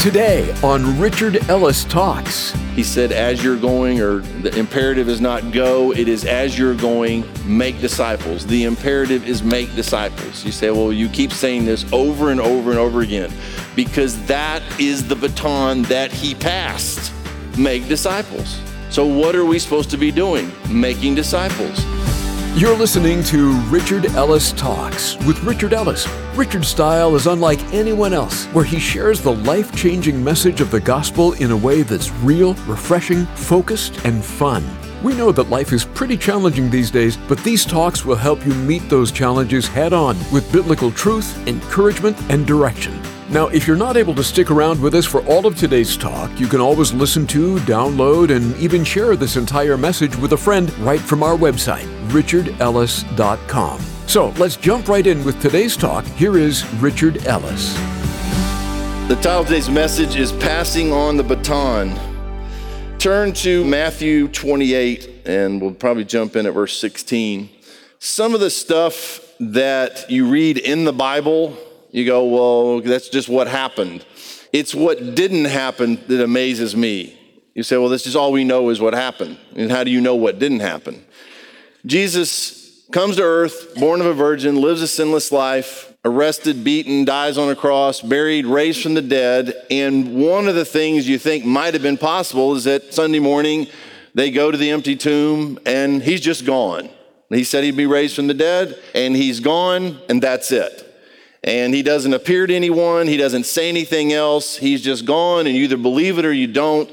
Today on Richard Ellis Talks. He said, as you're going, or the imperative is not go, it is as you're going, make disciples. The imperative is make disciples. You say, well, you keep saying this over and over and over again, because that is the baton that he passed. Make disciples. So what are we supposed to be doing? Making disciples. You're listening to Richard Ellis Talks with Richard Ellis. Richard's style is unlike anyone else, where he shares the life-changing message of the gospel in a way that's real, refreshing, focused, and fun. We know that life is pretty challenging these days, but these talks will help you meet those challenges head-on with biblical truth, encouragement, and direction. Now, if you're not able to stick around with us for all of today's talk, you can always listen to, download, and even share this entire message with a friend right from our website, richardellis.com. So let's jump right in with today's talk. Here is Richard Ellis. The title of today's message is Passing on the Baton. Turn to Matthew 28, and we'll probably jump in at verse 16. Some of the stuff that you read in the Bible, you go, well, that's just what happened. It's what didn't happen that amazes me. You say, well, this is all we know is what happened. And how do you know what didn't happen? Jesus comes to earth, born of a virgin, lives a sinless life, arrested, beaten, dies on a cross, buried, raised from the dead. And one of the things you think might have been possible is that Sunday morning they go to the empty tomb and he's just gone. He said he'd be raised from the dead, and he's gone, and that's it. And he doesn't appear to anyone. He doesn't say anything else. He's just gone, and you either believe it or you don't,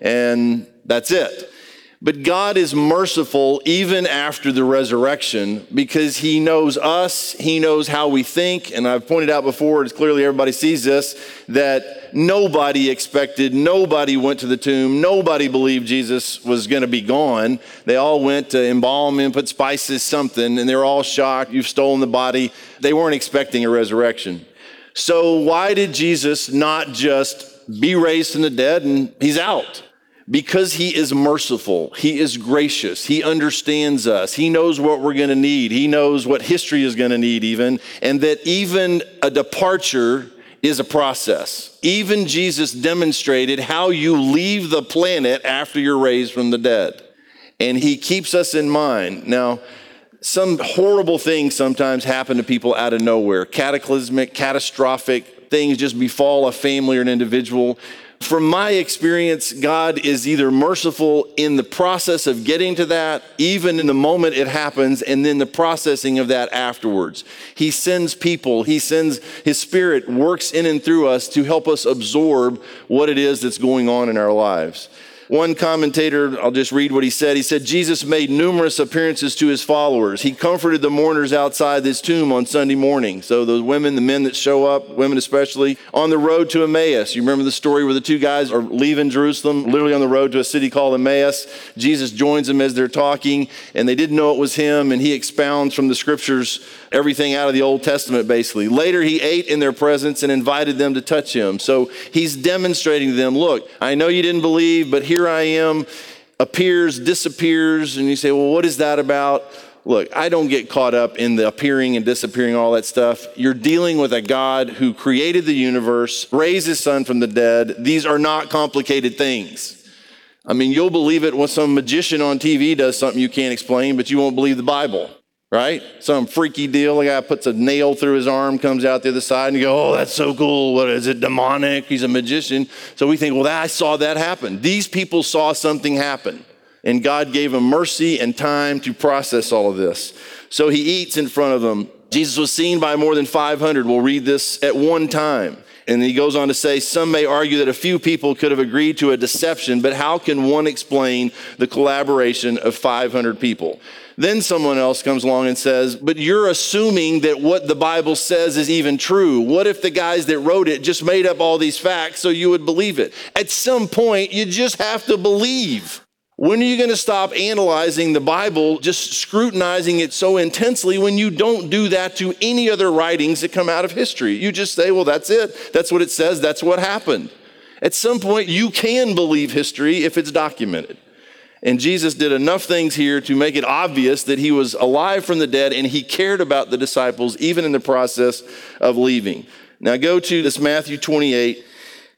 and that's it. But God is merciful even after the resurrection, because he knows us. He knows how we think. And I've pointed out before, it's clearly everybody sees this, that nobody expected, nobody went to the tomb, nobody believed Jesus was going to be gone. They all went to embalm him, put spices, something, and they're all shocked. You've stolen the body. They weren't expecting a resurrection. So why did Jesus not just be raised from the dead and he's out? Because he is merciful, he is gracious, he understands us, he knows what we're going to need, he knows what history is going to need even, and that even a departure is a process. Even Jesus demonstrated how you leave the planet after you're raised from the dead. And he keeps us in mind. Now, some horrible things sometimes happen to people out of nowhere. Cataclysmic, catastrophic things just befall a family or an individual. From my experience, God is either merciful in the process of getting to that, even in the moment it happens, and then the processing of that afterwards. He sends people, he sends his spirit, works in and through us to help us absorb what it is that's going on in our lives. One commentator, I'll just read what he said. He said, Jesus made numerous appearances to his followers. He comforted the mourners outside this tomb on Sunday morning. So the women, the men that show up, women especially, on the road to Emmaus. You remember the story where the two guys are leaving Jerusalem, literally on the road to a city called Emmaus. Jesus joins them as they're talking, and they didn't know it was him, and he expounds from the scriptures everything out of the Old Testament, basically. Later, he ate in their presence and invited them to touch him. So he's demonstrating to them, look, I know you didn't believe, but here I am, appears, disappears, and you say, well, what is that about? Look, I don't get caught up in the appearing and disappearing, all that stuff. You're dealing with a God who created the universe, raised his son from the dead. These are not complicated things. I mean, you'll believe it when some magician on TV does something you can't explain, but you won't believe the Bible. Right? Some freaky deal. The guy puts a nail through his arm, comes out the other side, and you go, oh, that's so cool. What is it, demonic? He's a magician. So we think, well, I saw that happen. These people saw something happen, and God gave them mercy and time to process all of this. So he eats in front of them. Jesus was seen by more than 500. We'll read this at one time. And he goes on to say, some may argue that a few people could have agreed to a deception, but how can one explain the collaboration of 500 people? Then someone else comes along and says, but you're assuming that what the Bible says is even true. What if the guys that wrote it just made up all these facts so you would believe it? At some point, you just have to believe. When are you going to stop analyzing the Bible, just scrutinizing it so intensely when you don't do that to any other writings that come out of history? You just say, well, that's it. That's what it says. That's what happened. At some point, you can believe history if it's documented. And Jesus did enough things here to make it obvious that he was alive from the dead and he cared about the disciples even in the process of leaving. Now go to this Matthew 28.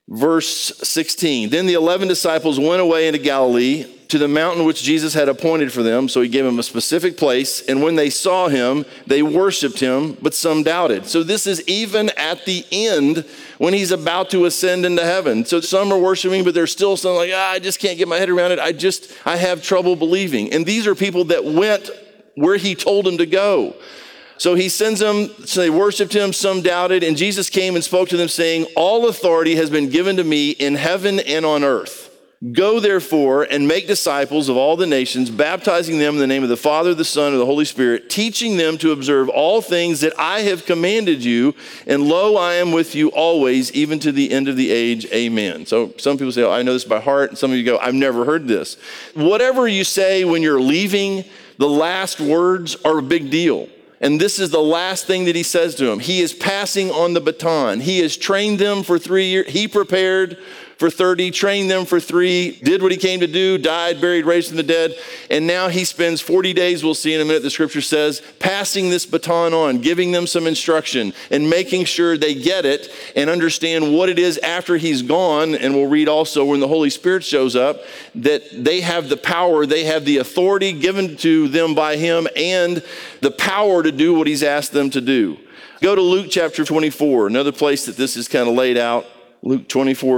Verse 16, then the 11 disciples went away into Galilee to the mountain which Jesus had appointed for them. So he gave them a specific place. And when they saw him, they worshiped him, but some doubted. So this is even at the end when he's about to ascend into heaven. So some are worshiping, but there's still some like, I just can't get my head around it. I have trouble believing. And these are people that went where he told them to go. So he sends them, so they worshiped him, some doubted, and Jesus came and spoke to them saying, all authority has been given to me in heaven and on earth. Go therefore and make disciples of all the nations, baptizing them in the name of the Father, the Son, and the Holy Spirit, teaching them to observe all things that I have commanded you. And lo, I am with you always, even to the end of the age. Amen. So some people say, I know this by heart. And some of you go, I've never heard this. Whatever you say when you're leaving, the last words are a big deal. And this is the last thing that he says to them. He is passing on the baton. He has trained them for 3 years. He prepared for 30, trained them for 3, did what he came to do, died, buried, raised from the dead. And now he spends 40 days, we'll see in a minute, the scripture says, passing this baton on, giving them some instruction and making sure they get it and understand what it is after he's gone. And we'll read also when the Holy Spirit shows up, that they have the power, they have the authority given to them by him and the power to do what he's asked them to do. Go to Luke chapter 24, another place that this is kind of laid out. Luke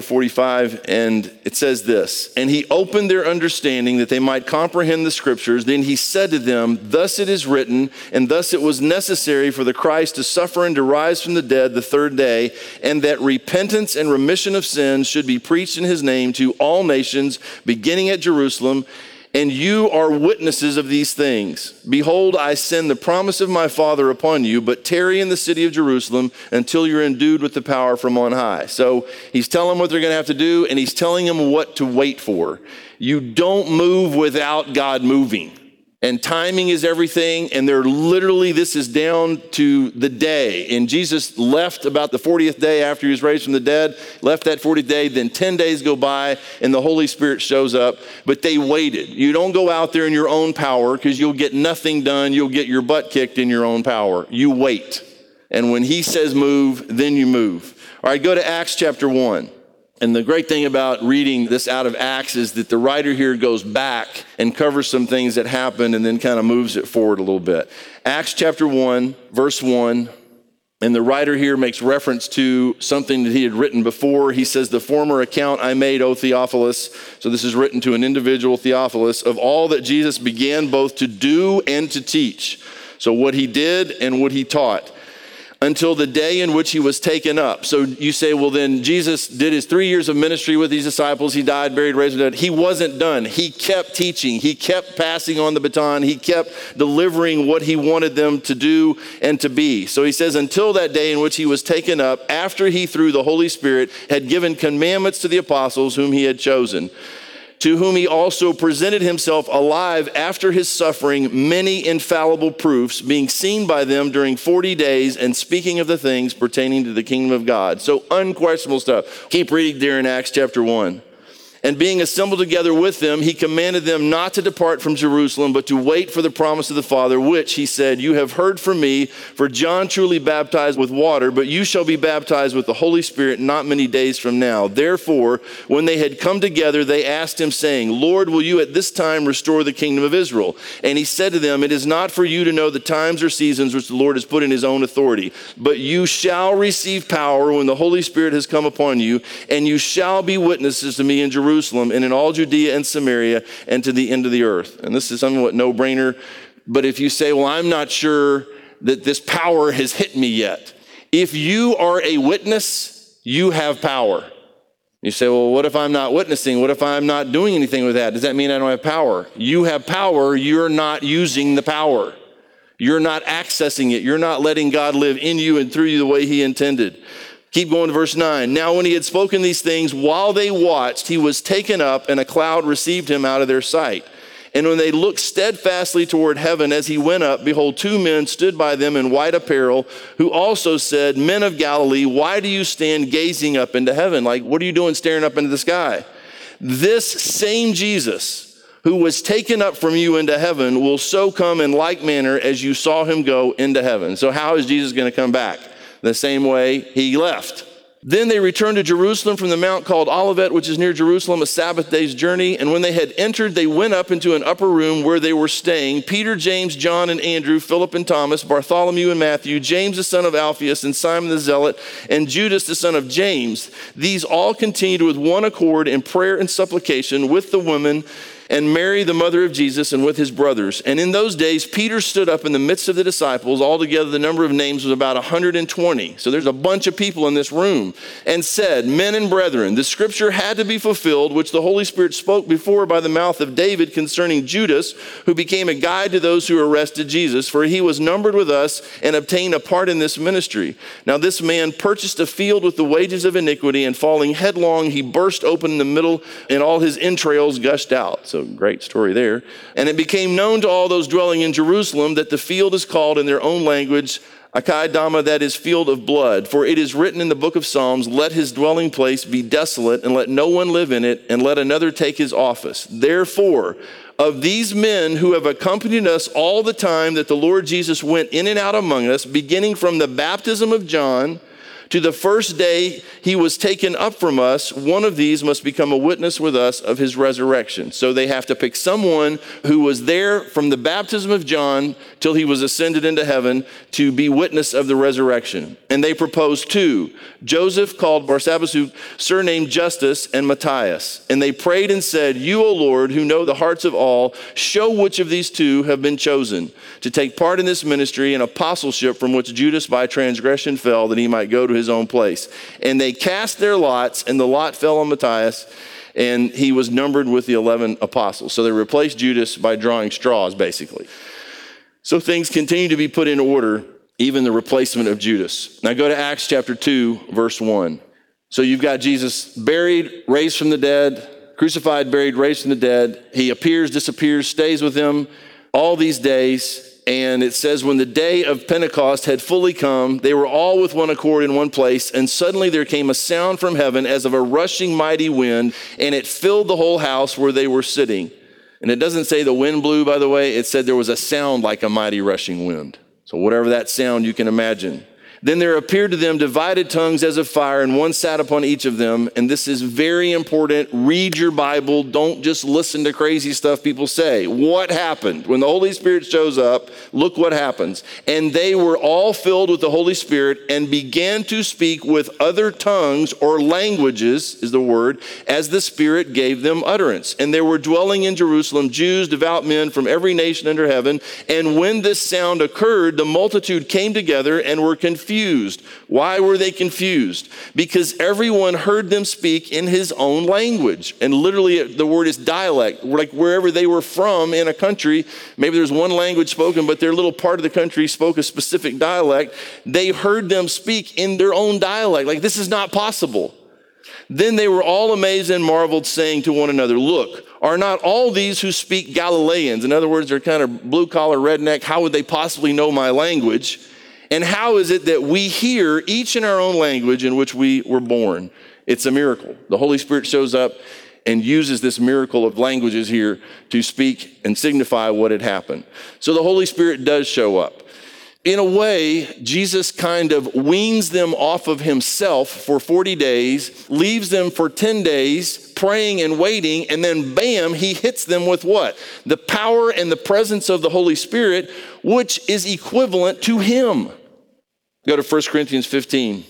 24:45, and it says this, and he opened their understanding that they might comprehend the scriptures. Then he said to them, thus it is written, and thus it was necessary for the Christ to suffer and to rise from the dead the third day, and that repentance and remission of sins should be preached in his name to all nations, beginning at Jerusalem. And you are witnesses of these things. Behold, I send the promise of my Father upon you, but tarry in the city of Jerusalem until you're endued with the power from on high. So he's telling them what they're going to have to do, and he's telling them what to wait for. You don't move without God moving. And timing is everything, and they're literally, this is down to the day. And Jesus left about the 40th day after he was raised from the dead, left that 40th day, then 10 days go by, and the Holy Spirit shows up. But they waited. You don't go out there in your own power, because you'll get nothing done. You'll get your butt kicked in your own power. You wait. And when he says move, then you move. All right, go to Acts chapter 1. And the great thing about reading this out of Acts is that the writer here goes back and covers some things that happened and then kind of moves it forward a little bit. Acts chapter 1, verse 1, and the writer here makes reference to something that he had written before. He says, the former account I made, O Theophilus, so this is written to an individual, Theophilus, of all that Jesus began both to do and to teach. So what he did and what he taught, until the day in which he was taken up. So you say, well, then Jesus did his 3 years of ministry with these disciples. He died, buried, raised from the dead. He wasn't done. He kept teaching. He kept passing on the baton. He kept delivering what he wanted them to do and to be. So he says, until that day in which he was taken up, after he, through the Holy Spirit, had given commandments to the apostles whom he had chosen, to whom he also presented himself alive after his suffering, many infallible proofs, being seen by them during 40 days and speaking of the things pertaining to the kingdom of God. So unquestionable stuff. Keep reading there in Acts chapter 1. And being assembled together with them, he commanded them not to depart from Jerusalem, but to wait for the promise of the Father, which, he said, you have heard from me, for John truly baptized with water, but you shall be baptized with the Holy Spirit not many days from now. Therefore, when they had come together, they asked him, saying, Lord, will you at this time restore the kingdom of Israel? And he said to them, it is not for you to know the times or seasons which the Lord has put in his own authority, but you shall receive power when the Holy Spirit has come upon you, and you shall be witnesses to me in Jerusalem, and in all Judea and Samaria and to the end of the earth. And this is somewhat no-brainer. But if you say, well, I'm not sure that this power has hit me yet. If you are a witness, you have power. You say, well, what if I'm not witnessing? What if I'm not doing anything with that? Does that mean I don't have power? You have power. You're not using the power. You're not accessing it. You're not letting God live in you and through you the way he intended. Keep going to verse 9. Now when he had spoken these things, while they watched, he was taken up, and a cloud received him out of their sight. And when they looked steadfastly toward heaven as he went up, behold, 2 men stood by them in white apparel, who also said, Men of Galilee, why do you stand gazing up into heaven? Like, what are you doing staring up into the sky? This same Jesus, who was taken up from you into heaven, will so come in like manner as you saw him go into heaven. So how is Jesus going to come back? The same way he left. Then they returned to Jerusalem from the mount called Olivet, which is near Jerusalem, a Sabbath day's journey. And when they had entered, they went up into an upper room where they were staying. Peter, James, John, and Andrew, Philip and Thomas, Bartholomew and Matthew, James the son of Alphaeus, and Simon the Zealot, and Judas the son of James. These all continued with one accord in prayer and supplication with the women and Mary, the mother of Jesus, and with his brothers. And in those days, Peter stood up in the midst of the disciples. Altogether, the number of names was about 120. So there's a bunch of people in this room. And said, men and brethren, the scripture had to be fulfilled, which the Holy Spirit spoke before by the mouth of David concerning Judas, who became a guide to those who arrested Jesus. For he was numbered with us and obtained a part in this ministry. Now this man purchased a field with the wages of iniquity, and falling headlong, he burst open in the middle, and all his entrails gushed out. So great story there. And it became known to all those dwelling in Jerusalem that the field is called in their own language Akai-dama, that is field of blood. For it is written in the book of Psalms, let his dwelling place be desolate, and let no one live in it, and let another take his office. Therefore, of these men who have accompanied us all the time that the Lord Jesus went in and out among us, beginning from the baptism of John to the first day he was taken up from us, one of these must become a witness with us of his resurrection. So they have to pick someone who was there from the baptism of John till he was ascended into heaven to be witness of the resurrection. And they proposed two, Joseph called Barsabbas, who surnamed Justus, and Matthias. And they prayed and said, you, O Lord, who know the hearts of all, show which of these two have been chosen to take part in this ministry and apostleship from which Judas by transgression fell, that he might go to his own place. And they cast their lots, and the lot fell on Matthias, and he was numbered with the 11 apostles. So they replaced Judas by drawing straws, basically. So things continue to be put in order, even the replacement of Judas. Now go to Acts chapter 2, verse 1. So you've got Jesus buried, raised from the dead, crucified, buried, raised from the dead. He appears, disappears, stays with them all these days. And it says, when the day of Pentecost had fully come, they were all with one accord in one place. And suddenly there came a sound from heaven as of a rushing mighty wind, and it filled the whole house where they were sitting. And it doesn't say the wind blew, by the way. It said there was a sound like a mighty rushing wind. So whatever that sound you can imagine. Then there appeared to them divided tongues as of fire, and one sat upon each of them. And this is very important. Read your Bible. Don't just listen to crazy stuff people say. What happened? When the Holy Spirit shows up, look what happens. And they were all filled with the Holy Spirit and began to speak with other tongues, or languages is the word, as the Spirit gave them utterance. And there were dwelling in Jerusalem Jews, devout men from every nation under heaven. And when this sound occurred, the multitude came together and were confused. Why were they confused? Because everyone heard them speak in his own language. And literally the word is dialect, like wherever they were from in a country. Maybe there's one language spoken, but their little part of the country spoke a specific dialect. They heard them speak in their own dialect. Like, this is not possible. Then they were all amazed and marveled, saying to one another, look, are not all these who speak Galileans? In other words, they're kind of blue-collar redneck. How would they possibly know my language? And how is it that we hear each in our own language in which we were born? It's a miracle. The Holy Spirit shows up and uses this miracle of languages here to speak and signify what had happened. So the Holy Spirit does show up. In a way, Jesus kind of weans them off of himself for 40 days, leaves them for 10 days praying and waiting, and then bam, he hits them with what? The power and the presence of the Holy Spirit, which is equivalent to him. Go to 1 Corinthians 15.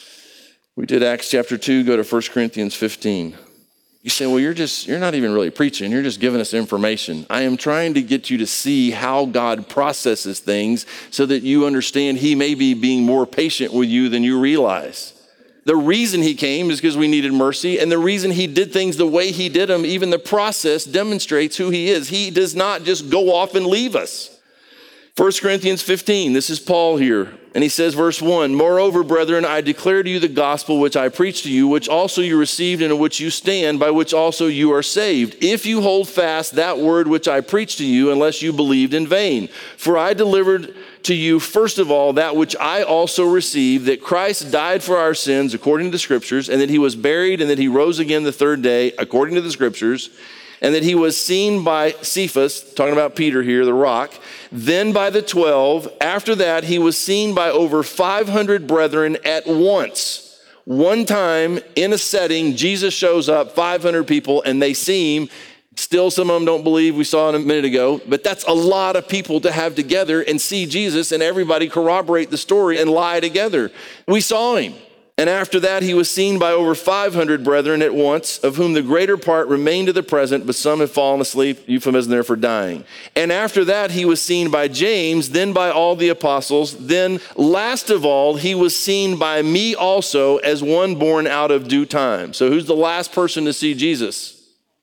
We did Acts chapter 2, go to 1 Corinthians 15. You say, well, you're not even really preaching. You're just giving us information. I am trying to get you to see how God processes things so that you understand he may be being more patient with you than you realize. The reason he came is because we needed mercy, and the reason he did things the way he did them, even the process demonstrates who he is. He does not just go off and leave us. 1 Corinthians 15, this is Paul here. And he says, verse 1, moreover, brethren, I declare to you the gospel which I preached to you, which also you received and in which you stand, by which also you are saved, if you hold fast that word which I preached to you, unless you believed in vain. For I delivered to you, first of all, that which I also received, that Christ died for our sins according to the scriptures, and that he was buried, and that he rose again the third day according to the scriptures, and that he was seen by Cephas, talking about Peter here, the rock, then by the 12. After that, he was seen by over 500 brethren at once. One time in a setting, Jesus shows up, 500 people, and they see him. Still, some of them don't believe. We saw it a minute ago, but that's a lot of people to have together and see Jesus and everybody corroborate the story and lie together. We saw him. And after that, he was seen by over 500 brethren at once, of whom the greater part remain to the present, but some have fallen asleep, euphemism there for dying. And after that, he was seen by James, then by all the apostles. Then last of all, he was seen by me also as one born out of due time. So who's the last person to see Jesus?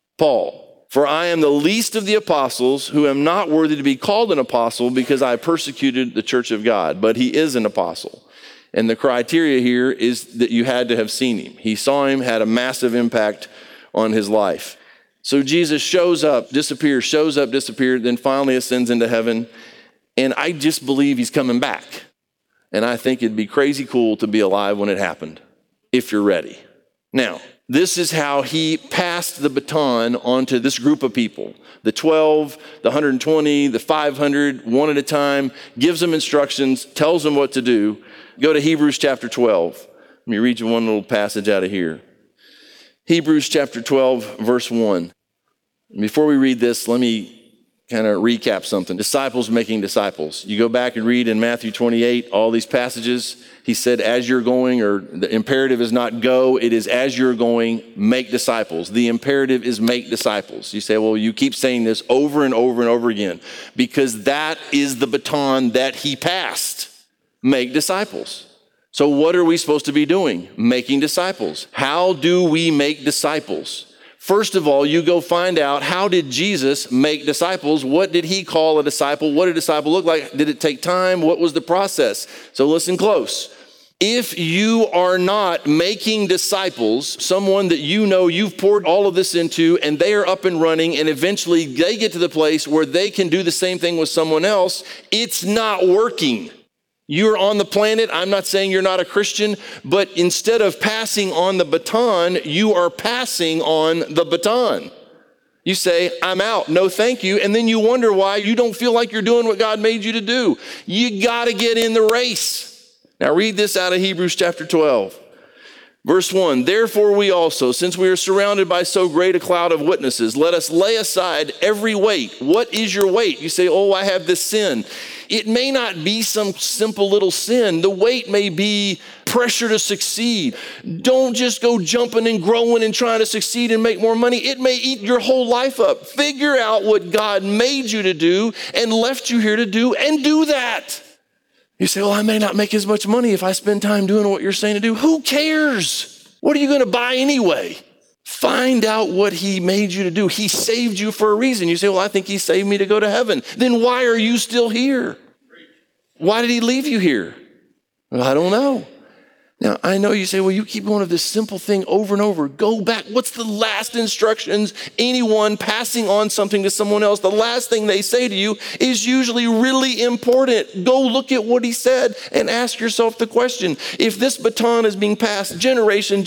Paul. For I am the least of the apostles, who am not worthy to be called an apostle, because I persecuted the church of God. But he is an apostle. And the criteria here is that you had to have seen him. He saw him, had a massive impact on his life. So Jesus shows up, disappears, shows up, disappeared, then finally ascends into heaven. And I just believe he's coming back. And I think it'd be crazy cool to be alive when it happened, if you're ready. Now, this is how he passed the baton onto this group of people. The 12, the 120, the 500, one at a time, gives them instructions, tells them what to do. Go to Hebrews chapter 12. Let me read you one little passage out of here. Hebrews chapter 12, verse 1. Before we read this, let me kind of recap something. Disciples making disciples. You go back and read in Matthew 28, all these passages. He said, as you're going, or the imperative is not go, it is as you're going, make disciples. The imperative is make disciples. You say, well, you keep saying this over and over and over again, because that is the baton that he passed. Make disciples. So what are we supposed to be doing? Making disciples. How do we make disciples? First of all, you go find out, how did Jesus make disciples? What did he call a disciple? What did a disciple look like? Did it take time? What was the process? So listen close. If you are not making disciples, someone that you know you've poured all of this into, and they are up and running, and eventually they get to the place where they can do the same thing with someone else, it's not working. You're on the planet. I'm not saying you're not a Christian, but instead of passing on the baton, you are passing on the baton. You say, I'm out, no thank you, and then you wonder why you don't feel like you're doing what God made you to do. You got to get in the race. Now read this out of Hebrews chapter 12. Verse 1, therefore we also, since we are surrounded by so great a cloud of witnesses, let us lay aside every weight. What is your weight? You say, oh, I have this sin. It may not be some simple little sin. The weight may be pressure to succeed. Don't just go jumping and growing and trying to succeed and make more money. It may eat your whole life up. Figure out what God made you to do and left you here to do, and do that. You say, well, I may not make as much money if I spend time doing what you're saying to do. Who cares? What are you going to buy anyway? Find out what he made you to do. He saved you for a reason. You say, well, I think he saved me to go to heaven. Then why are you still here? Why did he leave you here? Well, I don't know. Now, I know you say, well, you keep going to this simple thing over and over. Go back. What's the last instructions? Anyone passing on something to someone else, the last thing they say to you is usually really important. Go look at what he said and ask yourself the question. If this baton is being passed generation,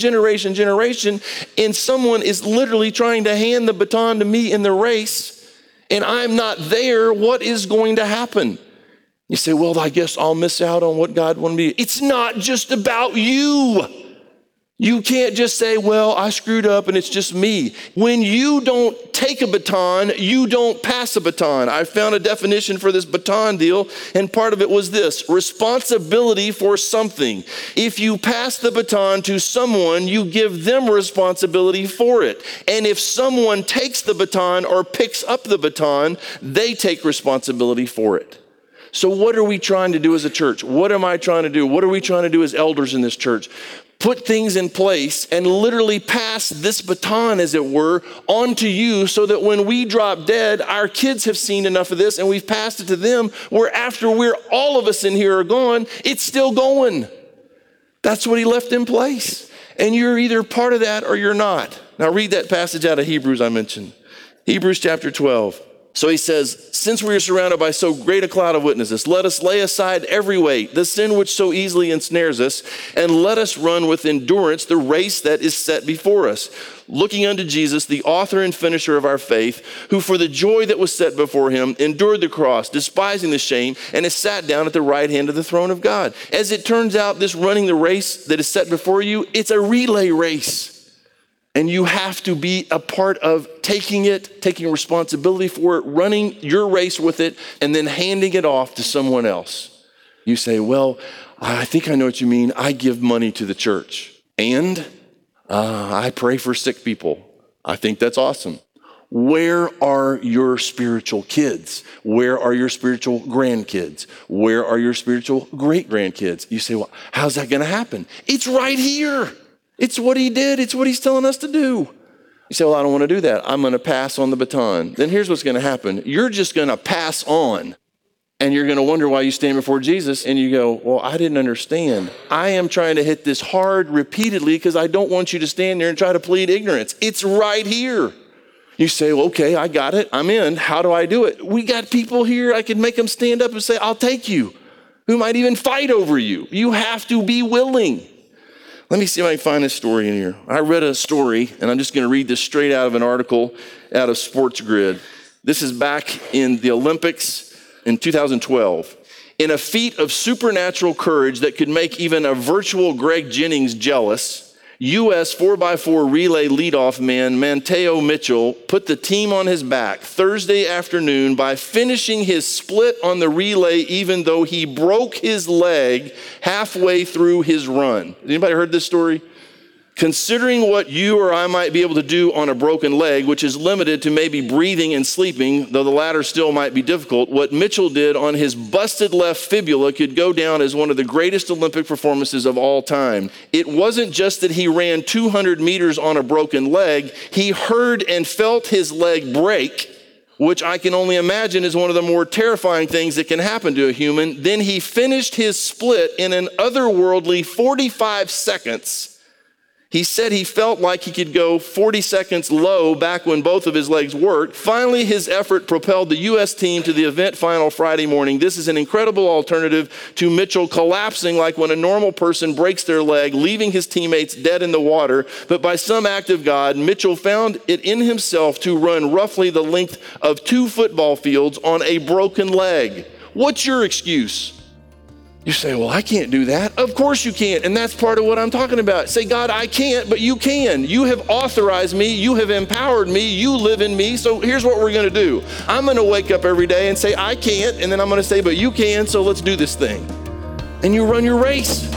and someone is literally trying to hand the baton to me in the race, and I'm not there, what is going to happen? You say, well, I guess I'll miss out on what God wanted me to do. It's not just about you. You can't just say, well, I screwed up and it's just me. When you don't take a baton, you don't pass a baton. I found a definition for this baton deal, and part of it was this: responsibility for something. If you pass the baton to someone, you give them responsibility for it. And if someone takes the baton or picks up the baton, they take responsibility for it. So what are we trying to do as a church? What am I trying to do? What are we trying to do as elders in this church? Put things in place and literally pass this baton, as it were, onto you, so that when we drop dead, our kids have seen enough of this and we've passed it to them, where after all of us in here are gone, it's still going. That's what he left in place. And you're either part of that or you're not. Now read that passage out of Hebrews I mentioned. Hebrews chapter 12. So he says, since we are surrounded by so great a cloud of witnesses, let us lay aside every weight, the sin which so easily ensnares us, and let us run with endurance the race that is set before us, looking unto Jesus, the author and finisher of our faith, who for the joy that was set before him endured the cross, despising the shame, and is sat down at the right hand of the throne of God. As it turns out, this running the race that is set before you, it's a relay race. And you have to be a part of taking responsibility for it, running your race with it, and then handing it off to someone else. You say, well, I think I know what you mean. I give money to the church. And I pray for sick people. I think that's awesome. Where are your spiritual kids? Where are your spiritual grandkids? Where are your spiritual great-grandkids? You say, well, how's that going to happen? It's right here. It's what he did. It's what he's telling us to do. You say, well, I don't want to do that. I'm going to pass on the baton. Then here's what's going to happen. You're just going to pass on, and you're going to wonder why you stand before Jesus, and you go, well, I didn't understand. I am trying to hit this hard repeatedly because I don't want you to stand there and try to plead ignorance. It's right here. You say, well, okay, I got it. I'm in. How do I do it? We got people here. I can make them stand up and say, I'll take you, who might even fight over you. You have to be willing. Let me see if I can find this story in here. I read a story, and I'm just going to read this straight out of an article out of Sports Grid. This is back in the Olympics in 2012. In a feat of supernatural courage that could make even a virtual Greg Jennings jealous, U.S. 4x4 relay leadoff man Mateo Mitchell put the team on his back Thursday afternoon by finishing his split on the relay even though he broke his leg halfway through his run. Anybody heard this story? Considering what you or I might be able to do on a broken leg, which is limited to maybe breathing and sleeping, though the latter still might be difficult, what Mitchell did on his busted left fibula could go down as one of the greatest Olympic performances of all time. It wasn't just that he ran 200 meters on a broken leg, he heard and felt his leg break, which I can only imagine is one of the more terrifying things that can happen to a human. Then he finished his split in an otherworldly 45 seconds. He said he felt like he could go 40 seconds low back when both of his legs worked. Finally, his effort propelled the U.S. team to the event final Friday morning. This is an incredible alternative to Mitchell collapsing like when a normal person breaks their leg, leaving his teammates dead in the water. But by some act of God, Mitchell found it in himself to run roughly the length of 2 football fields on a broken leg. What's your excuse? You say, well, I can't do that. Of course you can't. And that's part of what I'm talking about. Say, God, I can't, but you can. You have authorized me. You have empowered me. You live in me. So here's what we're going to do. I'm going to wake up every day and say, I can't. And then I'm going to say, but you can. So let's do this thing. And you run your race.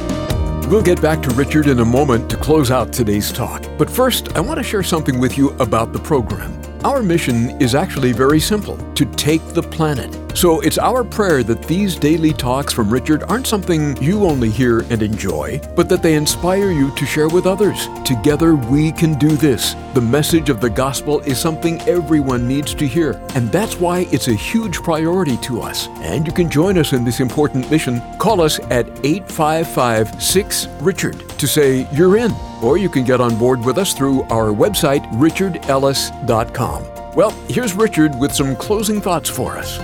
We'll get back to Richard in a moment to close out today's talk. But first, I want to share something with you about the program. Our mission is actually very simple, to take the planet. So it's our prayer that these daily talks from Richard aren't something you only hear and enjoy, but that they inspire you to share with others. Together we can do this. The message of the gospel is something everyone needs to hear, and that's why it's a huge priority to us. And you can join us in this important mission. Call us at 855-6-RICHARD to say you're in. Or you can get on board with us through our website, richardellis.com. Well, here's Richard with some closing thoughts for us.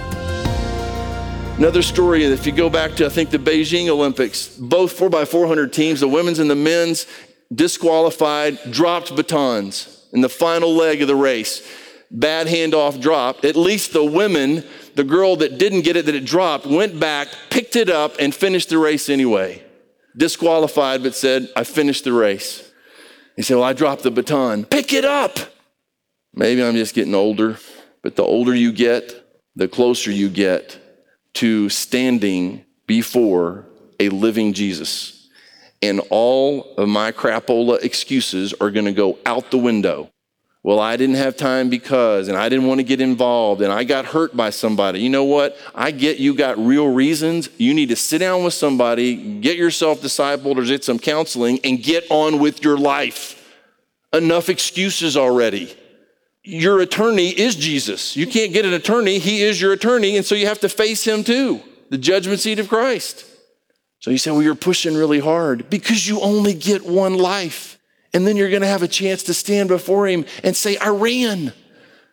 Another story, if you go back to, I think, the Beijing Olympics, both 4x400 teams, the women's and the men's, disqualified, dropped batons in the final leg of the race. Bad handoff drop. At least the women, the girl that didn't get it, that it dropped, went back, picked it up, and finished the race anyway. Disqualified, but said, I finished the race. He said, well, I dropped the baton. Pick it up. Maybe I'm just getting older, but the older you get, the closer you get to standing before a living Jesus. And all of my crapola excuses are going to go out the window. Well, I didn't have time because, and I didn't want to get involved, and I got hurt by somebody. You know what? I get you got real reasons. You need to sit down with somebody, get yourself discipled or get some counseling, and get on with your life. Enough excuses already. Your attorney is Jesus. You can't get an attorney. He is your attorney, and so you have to face him too, the judgment seat of Christ. So you say, well, you're pushing really hard because you only get one life. And then you're going to have a chance to stand before him and say, I ran.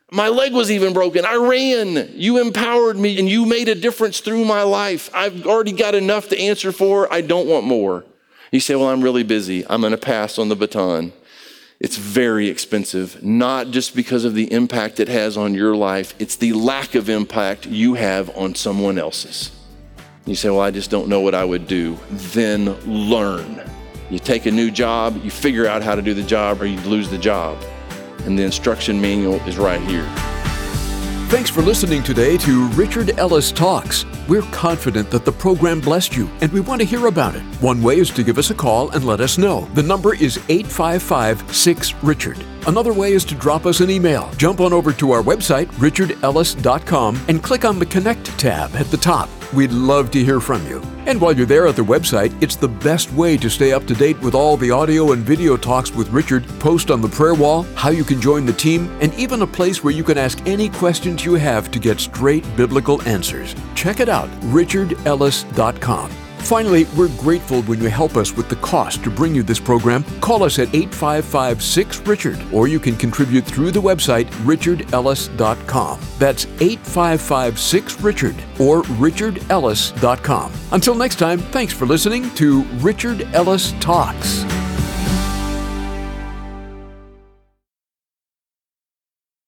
My leg was even broken. I ran. You empowered me and you made a difference through my life. I've already got enough to answer for. I don't want more. You say, well, I'm really busy. I'm going to pass on the baton. It's very expensive, not just because of the impact it has on your life. It's the lack of impact you have on someone else's. You say, well, I just don't know what I would do. Then learn. You take a new job, you figure out how to do the job, or you lose the job. And the instruction manual is right here. Thanks for listening today to Richard Ellis Talks. We're confident that the program blessed you, and we want to hear about it. One way is to give us a call and let us know. The number is 855-6-RICHARD. Another way is to drop us an email. Jump on over to our website, richardellis.com, and click on the Connect tab at the top. We'd love to hear from you. And while you're there at the website, it's the best way to stay up to date with all the audio and video talks with Richard, post on the prayer wall, how you can join the team, and even a place where you can ask any questions you have to get straight biblical answers. Check it out, richardellis.com. Finally, we're grateful when you help us with the cost to bring you this program. Call us at 855-6-RICHARD, or you can contribute through the website, richardellis.com. That's 855-6-RICHARD or richardellis.com. Until next time, thanks for listening to Richard Ellis Talks.